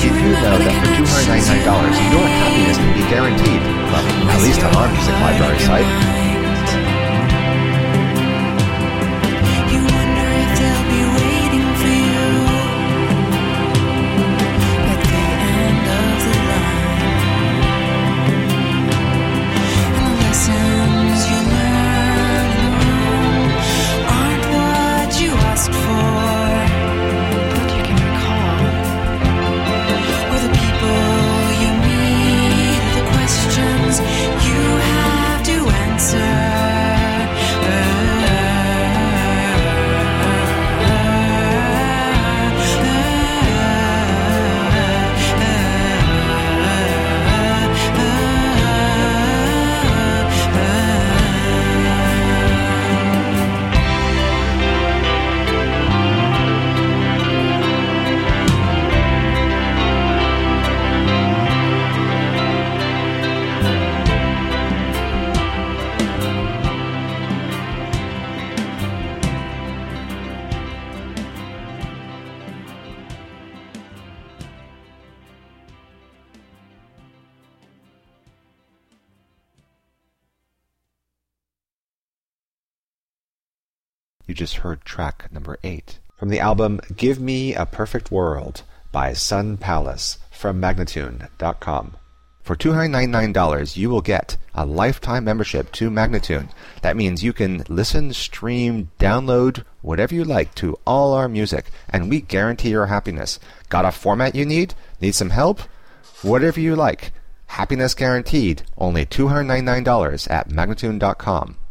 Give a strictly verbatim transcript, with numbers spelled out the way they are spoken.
Did you know that for two hundred ninety-nine dollars, your happiness can be guaranteed? Well, at least on our music library site. You just heard track number eight from the album Give Me a Perfect World by Sun Palace from Magnatune dot com. For two hundred ninety-nine dollars, you will get a lifetime membership to Magnatune. That means you can listen, stream, download, whatever you like to all our music, and we guarantee your happiness. Got a format you need? Need some help? Whatever you like. Happiness guaranteed. Only two hundred ninety-nine dollars at Magnatune dot com.